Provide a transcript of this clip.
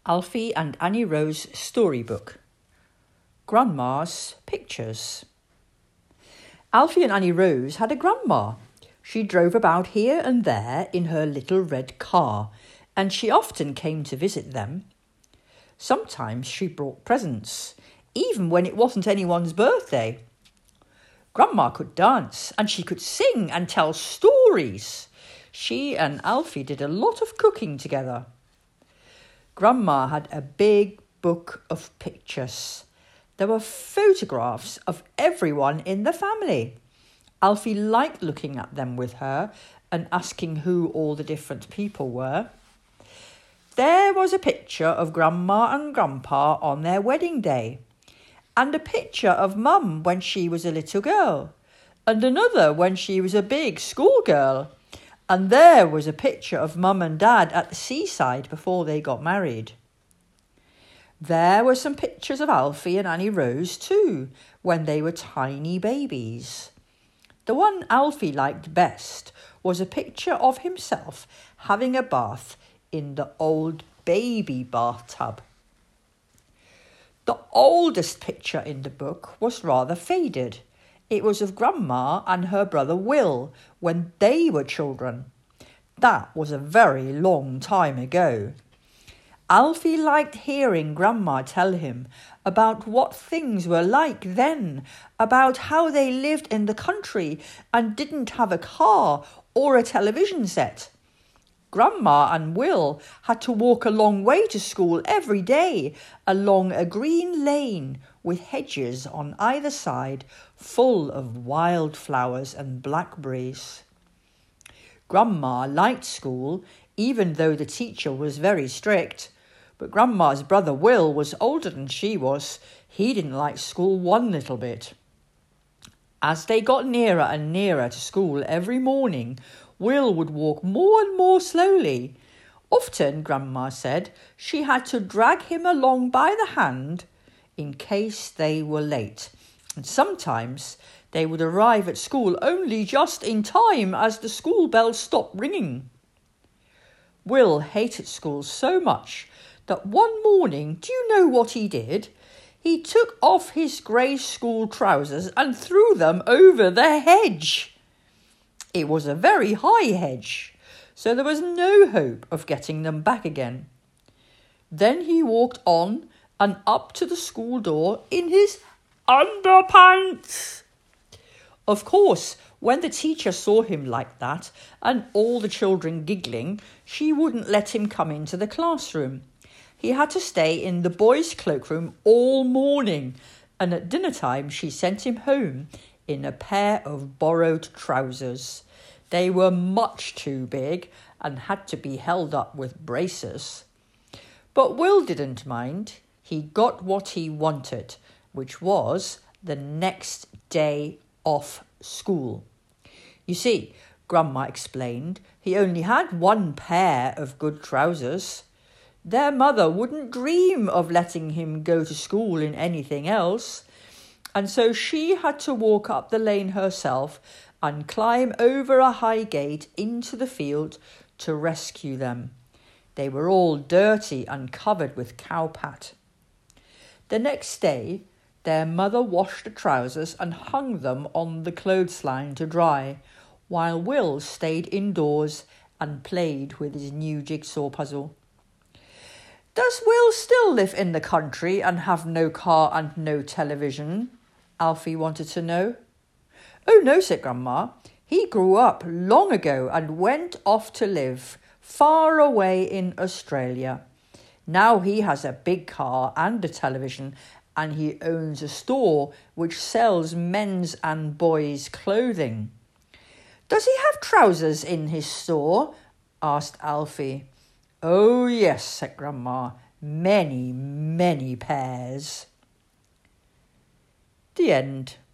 Alfie and Annie Rose Storybook. Grandma's Pictures. Alfie and Annie Rose had a grandma. She drove about here and there in her little red car, and she often came to visit them. Sometimes she brought presents, even when it wasn't anyone's birthday. Grandma could dance, and she could sing and tell stories. She and Alfie did a lot of cooking together. Grandma had a big book of pictures. There were photographs of everyone in the family. Alfie liked looking at them with her and asking who all the different people were. There was a picture of Grandma and Grandpa on their wedding day, and a picture of Mum when she was a little girl, and another when she was a big schoolgirl. And there was a picture of Mum and Dad at the seaside before they got married. There were some pictures of Alfie and Annie Rose too, when they were tiny babies. The one Alfie liked best was a picture of himself having a bath in the old baby bathtub. The oldest picture in the book was rather faded. It was of Grandma and her brother Will when they were children. That was a very long time ago. Alfie liked hearing Grandma tell him about what things were like then, about how they lived in the country and didn't have a car or a television set. Grandma and Will had to walk a long way to school every day, along a green lane with hedges on either side, full of wildflowers and blackberries. Grandma liked school, even though the teacher was very strict. But Grandma's brother Will was older than she was. He didn't like school one little bit. As they got nearer and nearer to school every morning, Will would walk more and more slowly. Often, Grandma said, she had to drag him along by the hand in case they were late. And sometimes they would arrive at school only just in time as the school bell stopped ringing. Will hated school so much that one morning, do you know what he did? He took off his grey school trousers and threw them over the hedge. It was a very high hedge, so there was no hope of getting them back again. Then he walked on and up to the school door in his underpants. Of course, when the teacher saw him like that, and all the children giggling, she wouldn't let him come into the classroom. He had to stay in the boys' cloakroom all morning, and at dinner time she sent him home in a pair of borrowed trousers. They were much too big and had to be held up with braces. But Will didn't mind. He got what he wanted, which was the next day off school. You see, Grandma explained, he only had one pair of good trousers. Their mother wouldn't dream of letting him go to school in anything else, and so she had to walk up the lane herself and climb over a high gate into the field to rescue them. They were all dirty and covered with cowpat. The next day, their mother washed the trousers and hung them on the clothesline to dry, while Will stayed indoors and played with his new jigsaw puzzle. Does Will still live in the country and have no car and no television? Alfie wanted to know. Oh no, said Grandma. He grew up long ago and went off to live far away in Australia. Now he has a big car and a television, and he owns a store which sells men's and boys' clothing. Does he have trousers in his store? Asked Alfie. Oh yes, said Grandma. Many, many pairs. The end.